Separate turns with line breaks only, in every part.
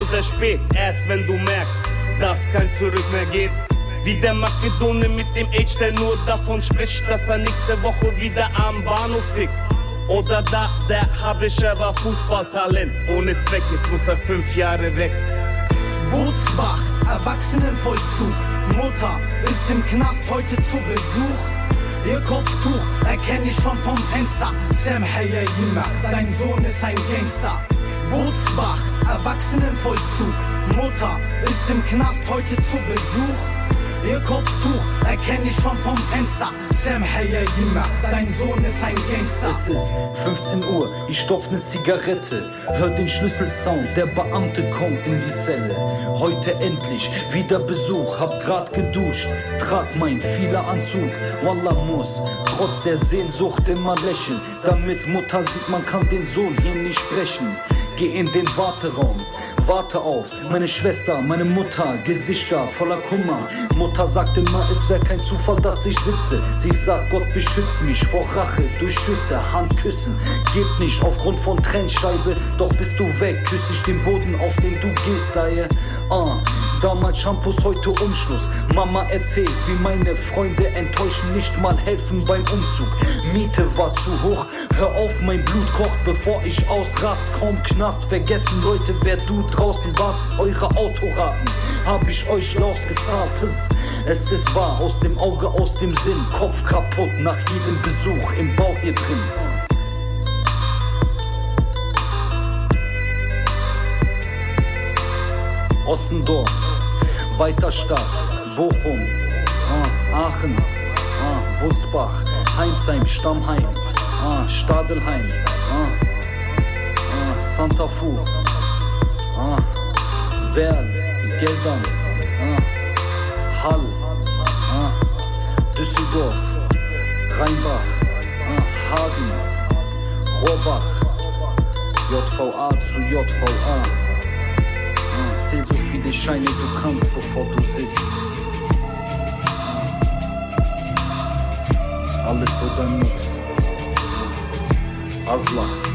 sehr spät, erst wenn du merkst, dass kein Zurück mehr geht. Wie der Makedone mit dem Age, der nur davon spricht, dass er nächste Woche wieder am Bahnhof tickt. Oder da, der Habischer war Fußballtalent, ohne Zweck, jetzt muss er 5 Jahre weg.
Bootsbach, Erwachsenenvollzug. Mutter ist im Knast heute zu Besuch. Ihr Kopftuch erkenn ich schon vom Fenster. Sam Hayayima, dein Sohn ist ein Gangster. Bootsbach, Erwachsenenvollzug. Mutter ist im Knast heute zu Besuch. Ihr Kopftuch erkenn ich schon vom Fenster. Sam Hayayima, dein Sohn ist ein Gangster.
Es ist 15 Uhr, ich stopf ne Zigarette. Hör den Schlüsselsound, der Beamte kommt in die Zelle. Heute endlich wieder Besuch, hab grad geduscht. Trag mein vieler Anzug, Wallah muss trotz der Sehnsucht immer lächeln. Damit Mutter sieht, man kann den Sohn hier nicht sprechen. Geh in den Warteraum, warte auf meine Schwester, meine Mutter, Gesichter voller Kummer. Mutter sagt immer, es wär kein Zufall, dass ich sitze. Sie sagt, Gott beschützt mich vor Rache, durch Schüsse, Handküssen. Geht nicht aufgrund von Trennscheibe, doch bist du weg, küss ich den Boden, auf den du gehst, daher. Damals Shampoos, heute Umschluss. Mama erzählt, wie meine Freunde enttäuschen, nicht mal helfen beim Umzug. Miete war zu hoch, hör auf, mein Blut kocht, bevor ich ausrast. Kaum Knast, vergessen Leute, wer du draußen warst. Eure Autoraten hab ich euch ausgezahlt. Es ist wahr, aus dem Auge, aus dem Sinn. Kopf kaputt nach jedem Besuch im Bauch hier drin. Ossendorf, Weiterstadt, Bochum, Aachen, Butzbach, Heimsheim, Stammheim, Stadelheim, Santa Fu, Werl, Geldern, Hall, Düsseldorf, Rheinbach, Hagen, Rohrbach, JVA zu JVA. Zähl so viele Scheine du kannst, bevor du sitzt. Alles oder nix. Aslaks.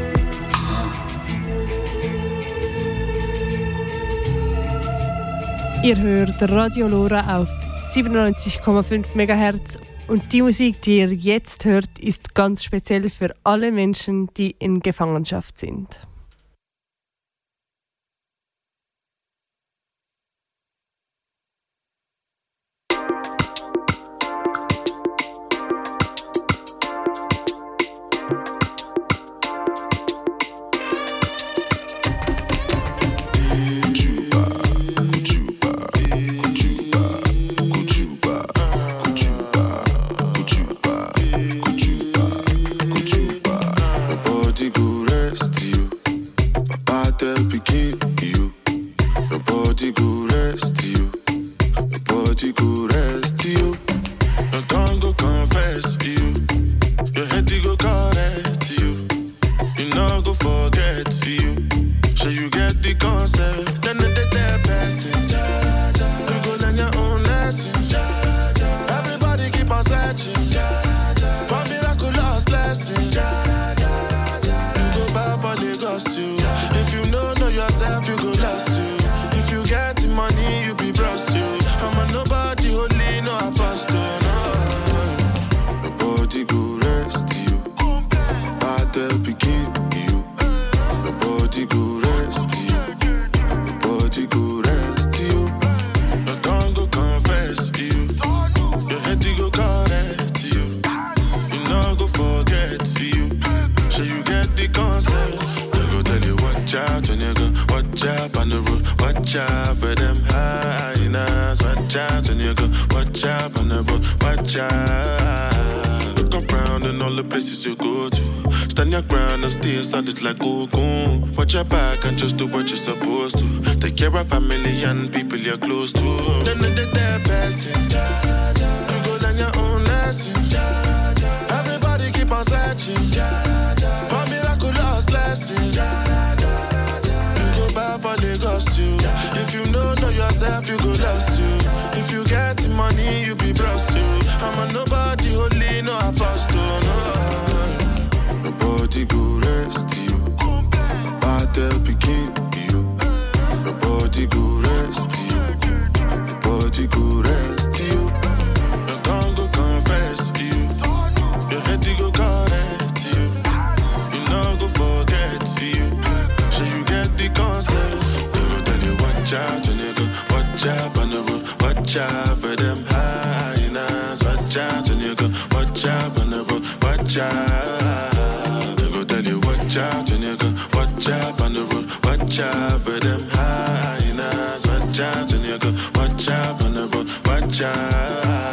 Ihr hört Radio Lora auf 97,5 MHz und die Musik, die ihr jetzt hört, ist ganz speziell für alle Menschen, die in Gefangenschaft sind.
Solid like Goku. Watch your back and just do what you're supposed to. Take care of family and people you're close to. Then they're passing. You go learn your own lesson. Everybody keep on searching for miraculous blessings. You go back for Lagos, you. If you know yourself, you go lost you. If you get the money, you be blessed you. I'm a nobody, holy, no apostle, no. Your body go rest you. My body begin you. watch out for them hyenas. Watch out when you go, watch out on the road, watch out. They go tell you watch out when you go, watch out on the road, watch out for them hyenas. Watch out when you go, watch out on the road, watch out.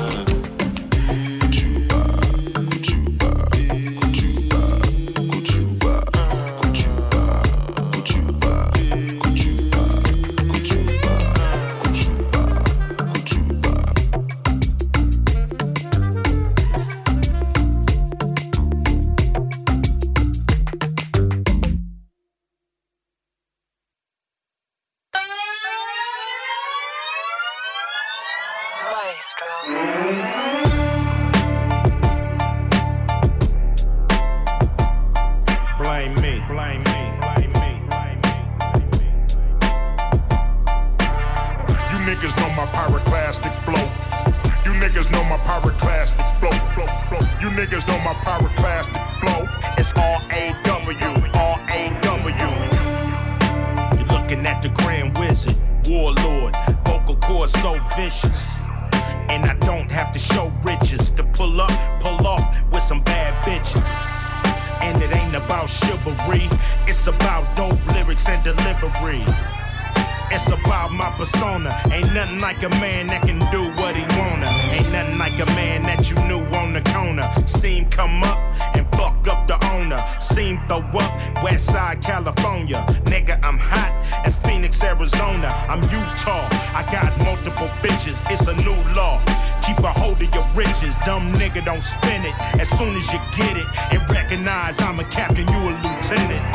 Don't spin it as soon as you get it and recognize I'm a captain, you a lieutenant.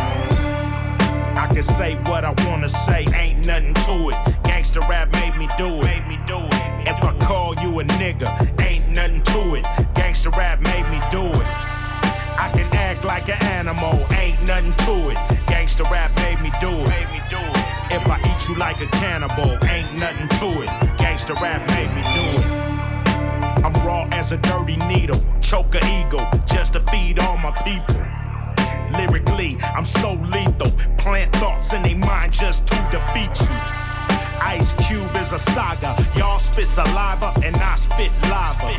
I can say what I wanna say, ain't nothing to it. Gangsta rap made me do it. If I call you a nigga, ain't nothing to it. Gangsta rap made me do it. I can act like an animal, ain't nothing to it. Gangsta rap made me do it. If I eat you like a cannibal, ain't nothing to it. Gangsta rap made me do it. I'm raw as a dirty needle, choke a eagle, just to feed all my people. Lyrically, I'm so lethal, plant thoughts in their mind just to defeat you. Ice Cube is a saga, y'all spit saliva and I spit lava.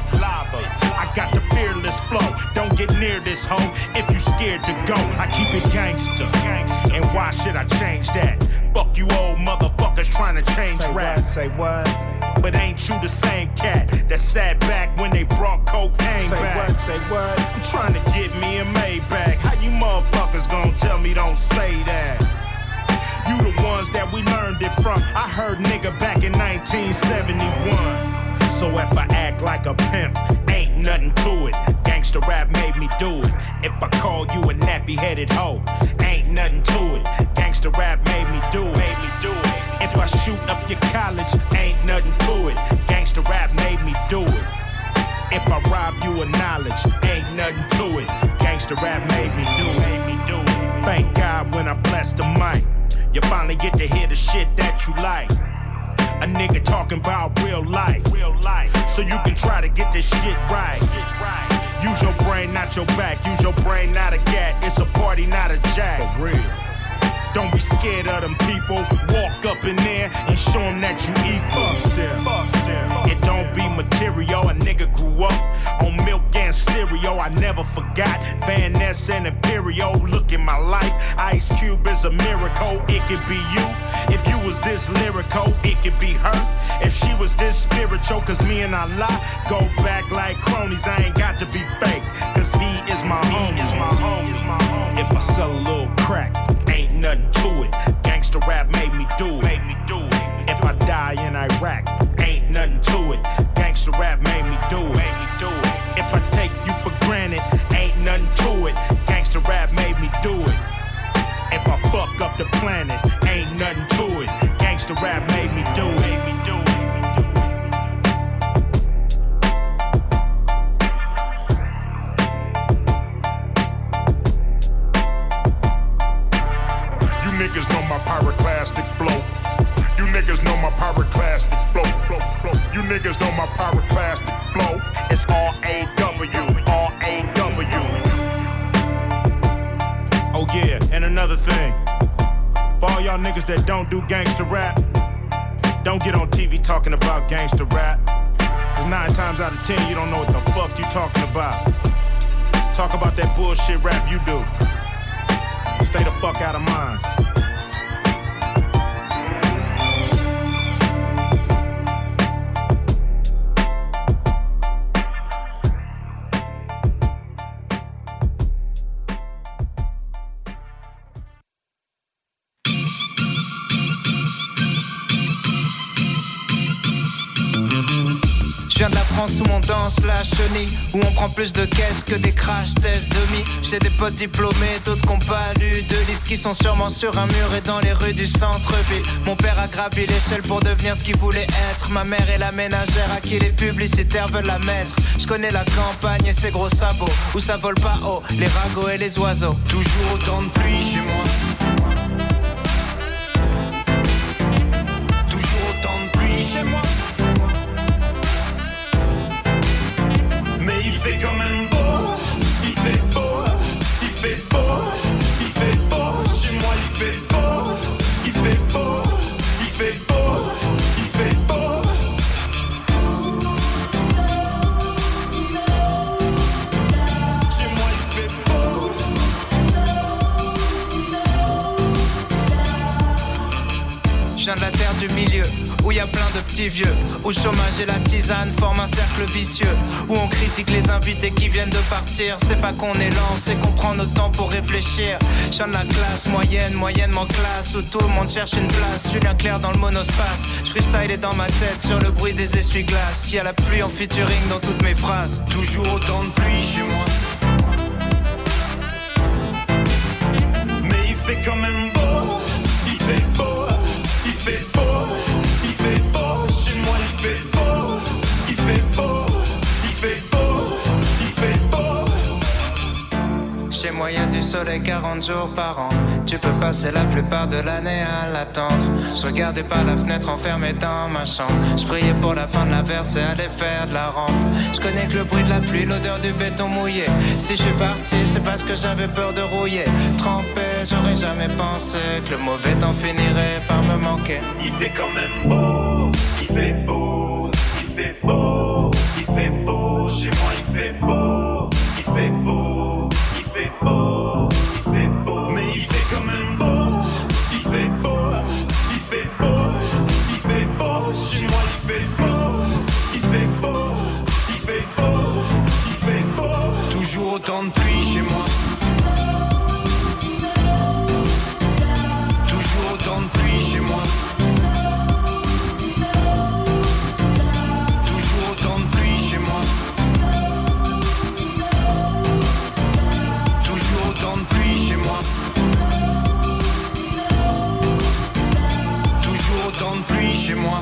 I got the fearless flow, don't get near this hoe if you scared to go. I keep it gangster, and why should I change that? Fuck you old motherfuckers trying to change rap.
Say what?
But ain't you the same cat that sat back when they brought cocaine back?
Say what?
I'm trying to get me a Maybach. How you motherfuckers gonna tell me don't say that? You the ones that we learned it from. I heard nigga back in 1971. So if I act like a pimp, ain't nothing to it. Gangsta rap made me do it. If I call you a nappy-headed hoe, ain't nothing to it. Gangsta rap made me do it. If I shoot up your college, ain't nothing to it. Gangsta rap made me do it. If I rob you of knowledge, ain't nothing to it. Gangsta rap made me do it. Thank God when I bless the mic, you finally get to hear the shit that you like. A nigga talking about real life, so you can try to get this shit right. Use your brain, not your back. Use your brain, not a gat. It's a party, not a jack. For real. Don't be scared of them people. Walk up in there and show them that you equal. Fuck them. It don't be material. A nigga grew up on milk and cereal. I never forgot Van Ness and Imperial. Look at my life. Ice Cube is a miracle. It could be you. If you was this lyrical, it could be her. If she was this spiritual, cause me and Allah go back like cronies. I ain't got to be fake, cause he is my home. If I sell a little crack, ain't nothing to it. Gangsta rap made me do it. If I die in Iraq, ain't nothing to it. Gangsta rap made me do it. If I take you for granted, ain't nothing to it. Gangsta rap made me do it. If I fuck up the planet, ain't nothing to it. Gangsta rap made me do it. Niggas know my pyroclastic flow. You niggas know my pyroclastic flow. You niggas know my pyroclastic flow. It's R-A-W. Oh yeah, and another thing. For all y'all niggas that don't do gangsta rap, Don't get on TV talking about gangster rap. Cause 9 times out of 10 you don't know what the fuck you talking about. Talk about that bullshit rap you do. Stay the fuck out of mine.
Je viens de la France où on danse la chenille, où on prend plus de caisses que des crash tests demi. J'ai des potes diplômés, d'autres qui n'ont pas lu de livres, qui sont sûrement sur un mur et dans les rues du centre-ville. Mon père a gravi l'échelle pour devenir ce qu'il voulait être. Ma mère est la ménagère à qui les publicitaires veulent la mettre. Je connais la campagne et ses gros sabots, où ça vole pas haut, les ragots et les oiseaux.
Toujours autant de pluie chez moi. Toujours autant de pluie chez moi. Mais il fait quand même beau, il fait beau, il fait beau, il fait beau. Chez moi il fait beau, il fait beau, il fait beau, il fait beau. Chez moi il fait beau.
Je viens de la terre du milieu, où y a plein de petits vieux, où le chômage et la tisane forment un cercle vicieux, où on critique les invités qui viennent de partir. C'est pas qu'on est lent, c'est qu'on prend notre temps pour réfléchir. Je viens de la classe moyenne, moyennement classe, où tout le monde cherche une place. Julien Clerc dans le monospace, je freestyle est dans ma tête sur le bruit des essuie-glaces. Y'a la pluie en featuring dans toutes mes phrases.
Toujours autant de pluie chez moi. Mais il fait quand même beau, il fait beau, il fait beau, il fait beau. Chez moi il fait beau, il fait beau, il fait beau, il fait beau.
Chez moi y'a du soleil 40 jours par an. Tu peux passer la plupart de l'année à l'attendre. Je regardais par la fenêtre enfermé dans ma chambre. Je priais pour la fin de la verse et aller faire de la rampe. Je connais que le bruit de la pluie, l'odeur du béton mouillé. Si je suis parti c'est parce que j'avais peur de rouiller. Trempé, j'aurais jamais pensé que le mauvais temps finirait par me manquer.
Il fait quand même beau, il fait beau, il fait beau, il fait beau. Chez moi il fait beau, il fait beau, il fait beau, il fait beau. Mais il fait quand même beau, il fait beau, il fait beau, il fait beau. Chez moi il fait beau, il fait beau, il fait beau, il fait beau. Toujours autant de pluie chez moi. Toujours autant de pluie chez moi. Toujours autant de pluie chez moi. Toujours autant de pluie chez moi. Toujours autant de pluie chez moi.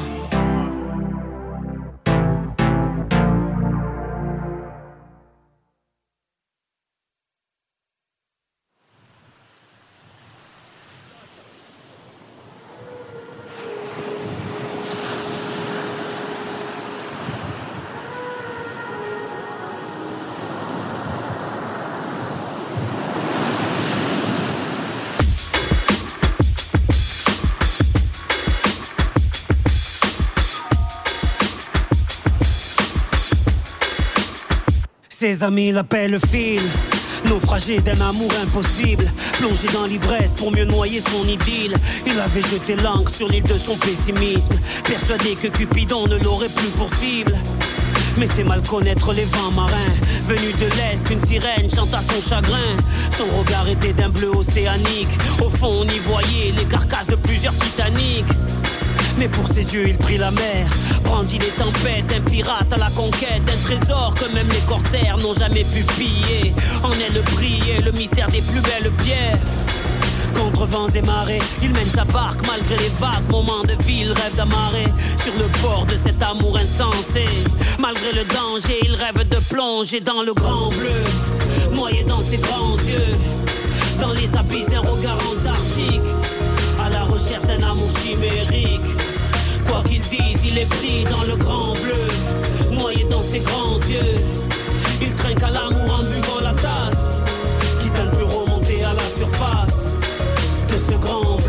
Ses amis l'appellent Phil, naufragé d'un amour impossible, plongé dans l'ivresse pour mieux noyer son idylle. Il avait jeté l'encre sur l'île de son pessimisme, persuadé que Cupidon ne l'aurait plus pour cible. Mais c'est mal connaître les vents marins. Venu de l'Est, une sirène chante à son chagrin. Son regard était d'un bleu océanique. Au fond on y voyait les carcasses de plusieurs Titanic. Mais pour ses yeux il prit la mer, brandit les tempêtes, un pirate à la conquête d'un trésor que même les corsaires n'ont jamais pu piller. En elle brillait le mystère des plus belles pierres. Contre vents et marées, il mène sa barque malgré les vagues. Moments de vie, il rêve d'amarrer sur le port de cet amour insensé. Malgré le danger, il rêve de plonger dans le grand bleu, noyé dans ses grands yeux, dans les abysses d'un regard antarctique, à la recherche d'un amour chimérique. Quoi qu'il dise, il est pris dans le grand bleu, noyé dans ses grands yeux. Il trinque à l'amour en buvant la tasse, qui ne peut remonter à la surface de ce grand bleu.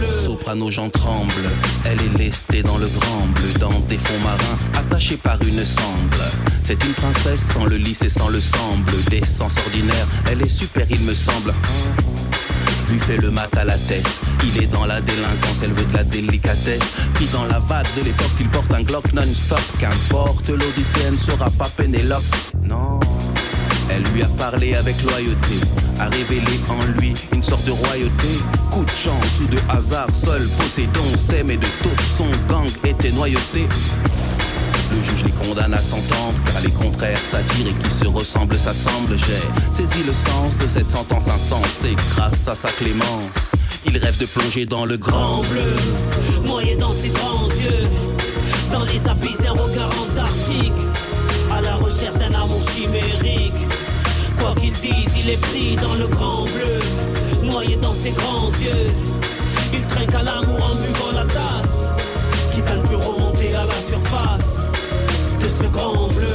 soprano, j'en tremble. Elle est lestée dans le grand bleu, dans des fonds marins, attachée par une sangle. C'est une princesse sans le lys et sans le semble. D'essence ordinaire, elle est super il me semble. Lui fait le mat à la tête. Il est dans la délinquance, elle veut de la délicatesse. Puis dans la vague de l'époque, il porte un Glock non-stop. Qu'importe, l'Odyssée sera pas Pénélope. Non, elle lui a parlé avec loyauté, a révélé en lui une sorte de royauté. Coup de chance ou de hasard, seul Poséidon sait, mais de tout son gang était noyauté. Le juge les condamne à s'entendre, car les contraires s'attirent et qui se ressemblent s'assemblent. J'ai saisi le sens de cette sentence insensée. Grâce à sa clémence, il rêve de plonger dans le grand bleu,
noyé dans ses grands yeux, dans les abysses d'un regard antarctique, à la recherche d'un amour chimérique. Quoi qu'il dise, il est pris dans le grand bleu, noyé dans ses grands yeux. Il trinque à l'amour en buvant la tasse, quitte à ne plus remonter à la surface de ce grand bleu.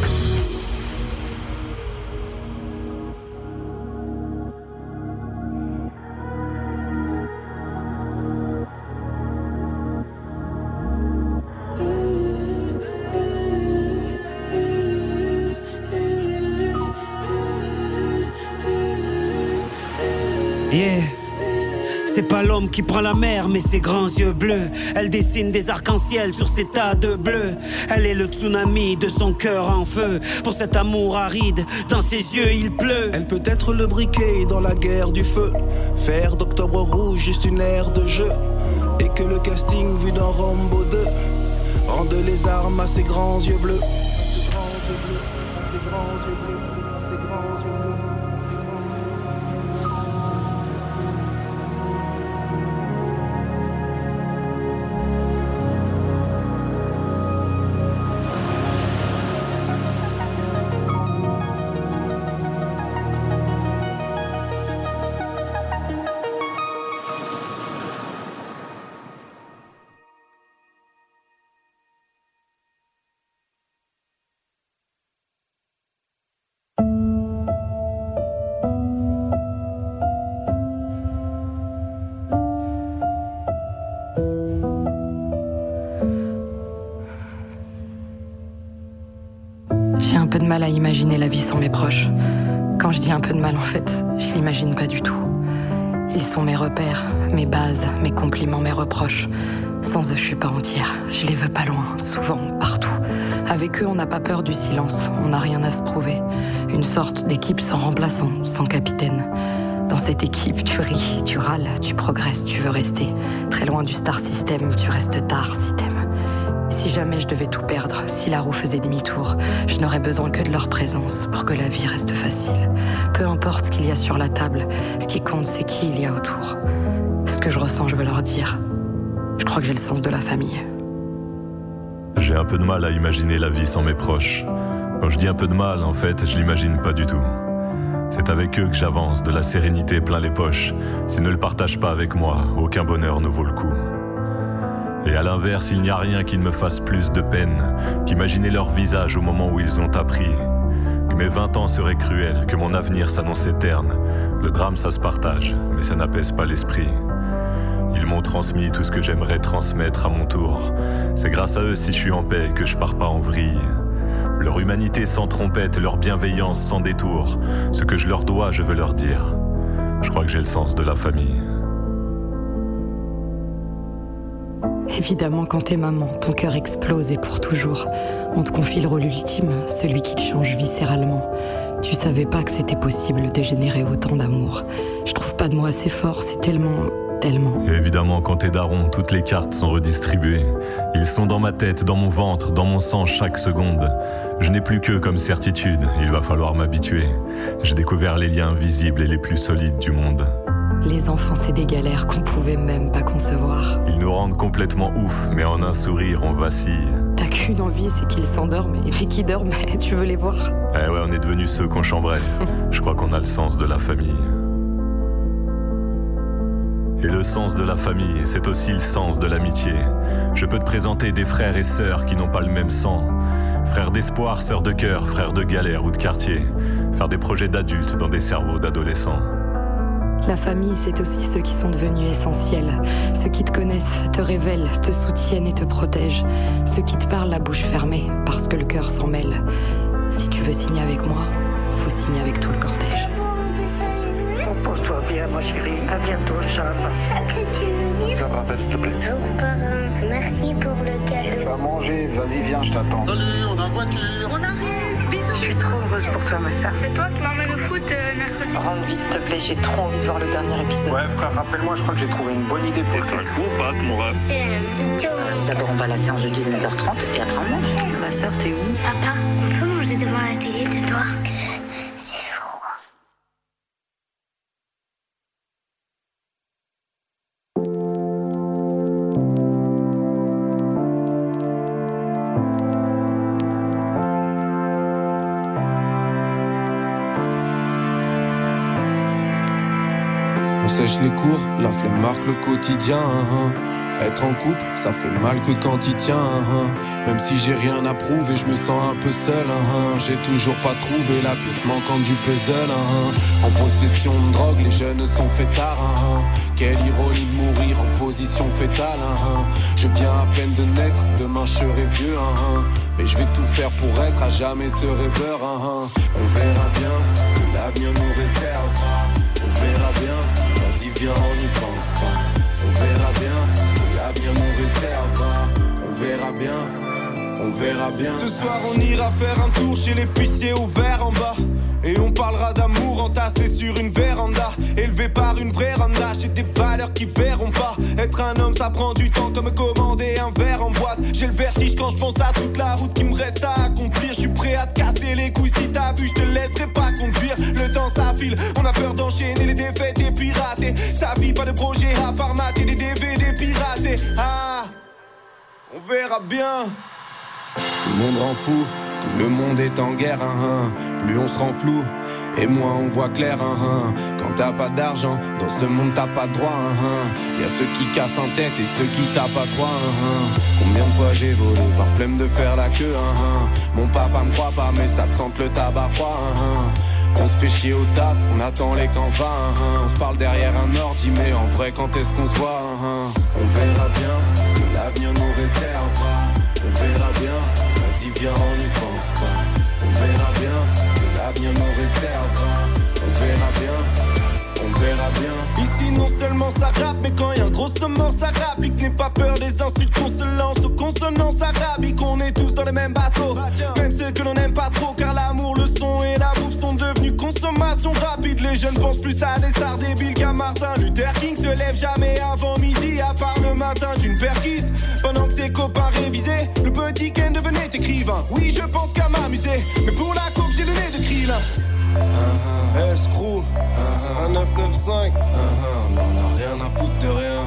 Yeah. C'est pas l'homme qui prend la mer, mais ses grands yeux bleus. Elle dessine des arcs-en-ciel sur ses tas de bleus. Elle est le tsunami de son cœur en feu. Pour cet amour aride, dans ses yeux il pleut.
Elle peut être le briquet dans la guerre du feu, faire d'Octobre Rouge juste une ère de jeu. Et que le casting vu dans Rambo 2 rende les armes à ses grands yeux bleus. À ses grands yeux bleus, à ses grands yeux bleus.
J'ai un peu de mal à imaginer la vie sans mes proches. Quand je dis un peu de mal, en fait, je l'imagine pas du tout. Ils sont mes repères, mes bases, mes compliments, mes reproches. Sans eux, je suis pas entière. Je les veux pas loin, souvent, partout. Avec eux, on n'a pas peur du silence, on n'a rien à se prouver. Une sorte d'équipe sans remplaçant, sans capitaine. Dans cette équipe, tu ris, tu râles, tu progresses, tu veux rester. Très loin du star system, tu restes tard si t'aimes. Si jamais je devais tout perdre, si la roue faisait demi-tour, je n'aurais besoin que de leur présence pour que la vie reste facile. Peu importe ce qu'il y a sur la table, ce qui compte, c'est qui il y a autour. Ce que je ressens, je veux leur dire. Je crois que j'ai le sens de la famille.
J'ai un peu de mal à imaginer la vie sans mes proches. Quand je dis un peu de mal, en fait, je l'imagine pas du tout. C'est avec eux que j'avance, de la sérénité plein les poches. S'ils ne le partagent pas avec moi, aucun bonheur ne vaut le coup. Et à l'inverse, il n'y a rien qui ne me fasse plus de peine qu'imaginer leur visage au moment où ils ont appris que mes 20 ans seraient cruels, que mon avenir s'annonçait terne. Le drame, ça se partage, mais ça n'apaise pas l'esprit. Ils m'ont transmis tout ce que j'aimerais transmettre à mon tour. C'est grâce à eux si je suis en paix que je pars pas en vrille. Leur humanité sans trompette, leur bienveillance sans détour. Ce que je leur dois, je veux leur dire. Je crois que j'ai le sens de la famille.
Évidemment, quand t'es maman, ton cœur explose et pour toujours. On te confie le rôle ultime, celui qui te change viscéralement. Tu savais pas que c'était possible de générer autant d'amour. Je trouve pas de mots assez forts, c'est tellement...
Et évidemment, quand t'es daron, toutes les cartes sont redistribuées. Ils sont dans ma tête, dans mon ventre, dans mon sang chaque seconde. Je n'ai plus qu'eux comme certitude, il va falloir m'habituer. J'ai découvert les liens visibles et les plus solides du monde.
Les enfants, c'est des galères qu'on pouvait même pas concevoir.
Ils nous rendent complètement ouf, mais en un sourire, on vacille.
T'as qu'une envie, c'est qu'ils s'endorment, et dès qu'ils dorment, tu veux les voir.
Eh ouais, on est devenus ceux qu'on chambrait. Je crois qu'on a le sens de la famille. Et le sens de la famille, c'est aussi le sens de l'amitié. Je peux te présenter des frères et sœurs qui n'ont pas le même sang. Frères d'espoir, sœurs de cœur, frères de galère ou de quartier. Faire des projets d'adultes dans des cerveaux d'adolescents.
La famille, c'est aussi ceux qui sont devenus essentiels. Ceux qui te connaissent, te révèlent, te soutiennent et te protègent. Ceux qui te parlent la bouche fermée, parce que le cœur s'en mêle. Si tu veux signer avec moi, faut signer avec tout le cortège.
Repose-toi bien, ma chérie. À bientôt, Charles.
Ça me rappelle, s'il te plaît.
Bonjour, parrain. Merci pour le cadeau.
Va manger, vas-y, viens, je t'attends.
Salut, on a une voiture. On arrive. Bisous.
Je suis trop heureuse pour toi, ma sœur.
C'est toi qui m'emmène au foot mercredi.
Rends vite, s'il te plaît, j'ai trop envie de voir le dernier épisode.
Ouais, frère, rappelle-moi, je crois que j'ai trouvé une bonne idée pour ça.
C'est un coup passe, mon ref.
D'abord, on va à la séance de 19h30 et après, on mange. Ma sœur, t'es où?
Papa, on peut manger devant la télé ce soir?
Sèche les cours, la flemme marque le quotidien. Être en couple, ça fait mal que quand il tient. Même si j'ai rien à prouver, je me sens un peu seul. J'ai toujours pas trouvé la pièce manquante du puzzle. En possession de drogue, les jeunes sont fêtards. Quelle ironie de mourir en position fétale. Je viens à peine de naître, demain je serai vieux. Mais je vais tout faire pour être à jamais ce rêveur. On verra bien ce que l'avenir nous réserve. On verra bien. Viens, on n'y pense pas. On verra bien ce que l'avenir nous réserve. On verra bien, on verra bien.
Ce soir on ira faire un tour chez l'épicier au verre en bas. Et on parlera d'amour entassé sur une véranda. Élevé par une vraie randa. J'ai des valeurs qui verront pas. Être un homme ça prend du temps comme commander un verre en boîte. J'ai le vertige quand je pense à toute la route qui me reste à accomplir. Je suis prêt à te casser les couilles si t'as bu, je te laisserai pas conduire. Le temps ça file, on a peur d'enchaîner les défaites et pirater. Sa vie pas de projet à part mater des DVD piratés. Ah, on verra bien.
Tout le monde rend fou, tout le monde est en guerre. Plus on se rend flou et moins on voit clair. Quand t'as pas d'argent, dans ce monde t'as pas de droit. Y'a ceux qui cassent en tête et ceux qui tapent à trois. Combien de fois j'ai volé par flemme de faire la queue. Mon papa me croit pas mais ça me sente le tabac froid. On se fait chier au taf, on attend les camps va. On se parle derrière un ordi mais en vrai quand est-ce qu'on se voit. On verra bien ce que l'avenir nous réservera. On verra bien, vas-y viens on n'y pense pas. On verra bien ce que l'avenir nous réservera. On verra bien, on verra bien.
Ici non seulement ça rappe, mais quand y'a un gros mort ça rapplique. N'aie pas peur des insultes qu'on se lance aux consonances arabiques. On est tous dans le même bateau, même ceux que l'on n'aime pas trop. Car l'amour, le son et la bouffe sont devenus consommation rapide. Les jeunes pensent plus à des stars débiles qu'à Martin Luther King. Se lève jamais avant midi, à part le matin d'une perquise. Pendant que ses copains révisaient, le petit Ken devenait écrivain. Oui, je pense qu'à m'amuser, mais pour la coke j'ai le nez de Krillin.
Escrew, un 995. On a rien à foutre de rien.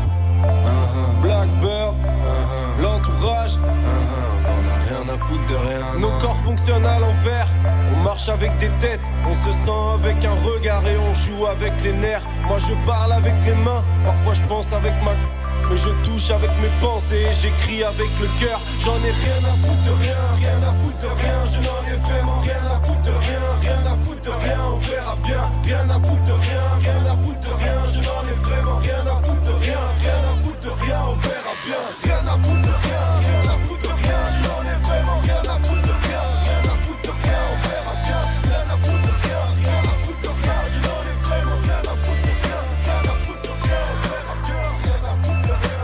Blackbird, l'entourage.
On a rien à foutre de rien.
Nos corps fonctionnent à l'envers. On marche avec des têtes, on se sent avec un regard et on joue avec les nerfs. Moi je parle avec les mains, parfois je pense avec ma... Mais je touche avec mes pensées et j'écris avec le cœur. J'en ai rien à foutre de rien, rien à foutre de rien. Je n'en ai vraiment rien à foutre de rien, rien à foutre de rien. On verra bien, rien à foutre de rien, rien à foutre de rien. Je n'en ai vraiment rien à foutre de rien, rien à foutre de rien. On verra bien, rien à foutre de rien, rien à foutre de rien. Je n'en ai vraiment rien à foutre de rien, rien à foutre de rien. On verra bien, rien à foutre de rien, rien à foutre de rien. Je n'en ai vraiment rien à foutre de rien, rien à foutre de rien. On verra bien, rien à foutre de rien.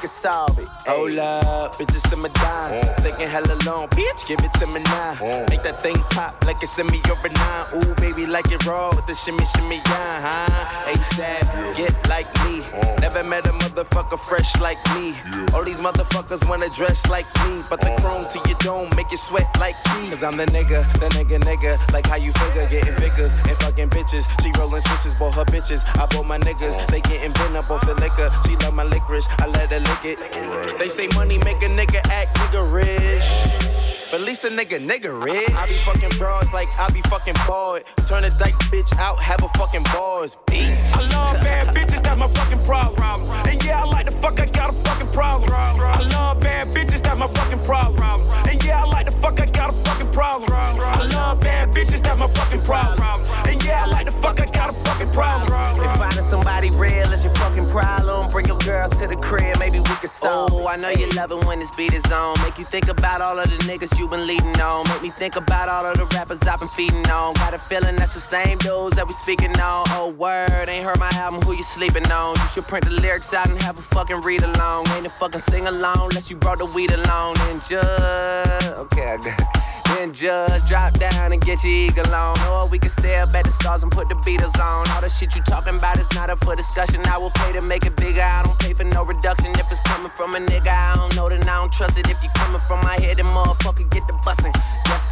can solve it. Hold up, bitches in my dime. Taking hella long, bitch, give it to me now. Make that thing pop like it's in me over 9. Ooh, baby, like it raw with the shimmy, shimmy, yeah, huh? ASAP, get like me. Never met a motherfucker fresh like me. All these motherfuckers wanna dress like me, but the chrome to your dome make you sweat like me. Cause I'm the nigga, like how you figure, getting figures and fucking bitches. She rolling switches, bought her bitches. I bought my niggas, they getting bent up off the liquor. She love my licorice, I let her lick it. They say money make a nigga act nigga rich. But at least a nigga rich. I be fucking bras like I be fucking bored. Turn a dyke bitch out, have a fucking bars. Peace.
I love bad bitches, that's my fucking problem. And yeah, I like the fuck, I got a fucking problem. I love bad bitches, that's my fucking problem. And yeah, I like the fuck, I got a fucking problem. I love bad bitches, that's my fucking problem. And yeah, I like the fuck, I got a fucking problem.
If finding somebody real is your fucking problem, bring your girls to the crib, maybe we can solve. Oh, I know you love it when this beat is on. Make you think about all of the niggas you been leading on. Make me think about all of the rappers I've been feeding on. Got a feeling that's the same dudes that we speaking on. Oh, word, ain't heard my album, who you sleeping on? You should print the lyrics out and have a fucking read along. Ain't a fucking sing along unless you brought the weed along. And just, okay, I got it. Then just drop down and get your eagle on. Or we can stare up at the stars and put the Beatles on. All the shit you talking about is not up for discussion. I will pay to make it bigger. I don't pay for no reduction. If it's coming from a nigga, I don't know, then I don't trust it. If you coming from my head, then motherfucker get the bussin'. Yes,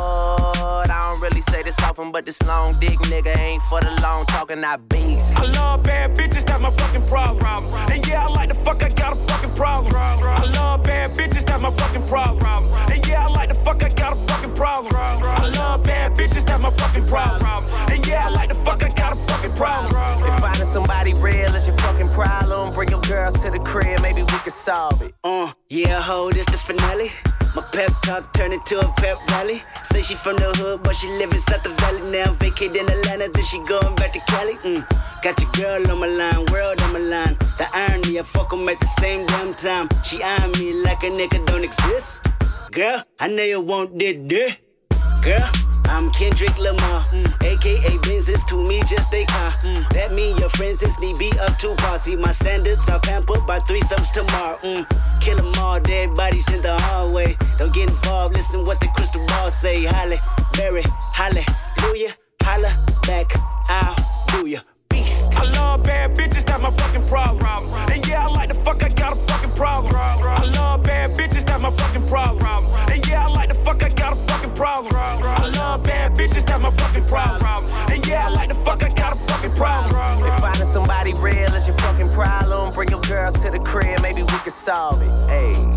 Lord. I don't really say this often, but this long dick nigga ain't for the long talking, I beast.
I love bad bitches, that's my fucking problem. And yeah, I like the fuck, I got a fucking problem. I love bad bitches, that's my fucking problem. And yeah, I like the fuck, I got a fucking problem. I love bad bitches, that's my fucking problem. And yeah, I like the fuck, I got a fucking problem.
If finding somebody real is your fucking problem, bring your girls to the crib, maybe we can solve it.
Yeah, ho, this the finale. My pep talk turned into a pep rally. Say she from the hood, but she live inside the valley now. Vacated in Atlanta, then she going back to Cali. Got your girl on my line, world on my line. The irony, I fuck 'em at the same damn time. She eyeing me like a nigga don't exist. Girl, I know you want this. Girl, I'm Kendrick Lamar, a.k.a. Benzes to me just a car. That mean your friends is need be up to par. See my standards are pampered by threesomes tomorrow. Kill 'em all, dead bodies in the hallway. Don't get involved, listen what the crystal ball say. Halle, Berry, hallelujah, holla back, I'll do ya.
I love bad bitches, that's my fucking problem. And yeah, I like the fuck, I got a fucking problem. I love bad bitches, that's my fucking problem. And yeah, I like the fuck, I got a fucking problem. I love bad bitches, that's my fucking problem. And yeah, I like the fuck, I got a fucking problem.
If finding somebody real is your fucking problem, bring your girls to the crib, maybe we can solve it. Ayy.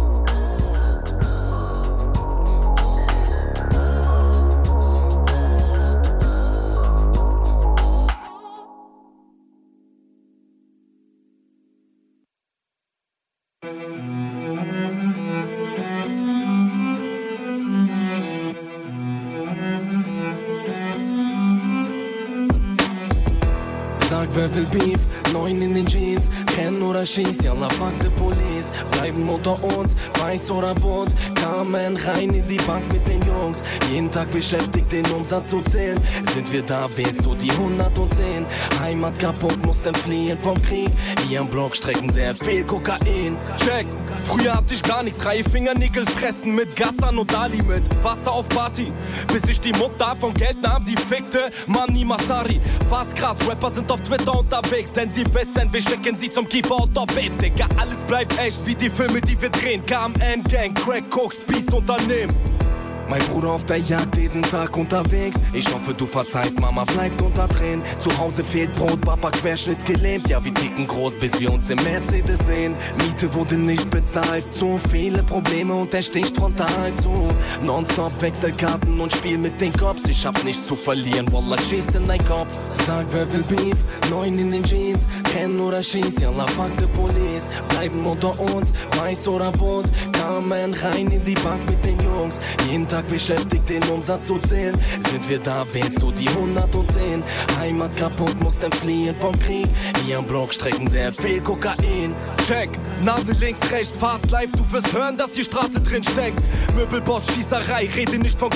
Sag, wer will Beef? 9 in den Jeans, renn oder schieß, yalla fuck the police. Bleiben unter uns, weiß oder bunt. Kamen rein in die Bank mit den Jungs. Jeden Tag beschäftigt, den Umsatz zu zählen. Sind wir da, wählt so die 110. Heimat kaputt, mussten fliehen vom Krieg. Hier am Block strecken sehr viel Kokain. Check, früher hatte ich gar nichts. Reihe Fingernägel fressen mit Gassan und Ali mit Wasser auf Party. Bis ich die Mutter von Geld nahm, sie fickte Mani Masari. Was krass, Rapper sind auf Twitter unterwegs, denn sie wissen, wir schicken sie zum Kiefer und Orbit. Digga, alles bleibt echt wie die Filme, die wir drehen. KMN Gang, Crack, Koks, Beast, Unternehmen. Mein Bruder auf der Jagd jeden Tag unterwegs. Ich hoffe, du verzeihst, Mama bleibt unter Tränen. Zu Hause fehlt Brot, Papa querschnittsgelähmt. Ja, wir ticken groß, bis wir uns im Mercedes sehen. Miete wurde nicht bezahlt, zu viele Probleme und er sticht frontal zu. Nonstop Wechselkarten und Spiel mit den Cops. Ich hab nichts zu verlieren, Wallah, schieß in dein Kopf. Sag, wer will Beef? 9 in den Jeans, renn oder schieß, yalla fuck the police. Bleiben unter uns, weiß oder bunt. Kamen rein in die Bank mit den Jungs. Jeden Tag beschäftigt, den Umsatz zu zählen. Sind wir da, wählt so die 110. Heimat kaputt, mussten fliehen vom Krieg. Hier am Block strecken sehr viel Kokain. Check, Nase links, rechts, fast live. Du wirst hören, dass die Straße drin steckt. Möbelboss, Schießerei, rede nicht von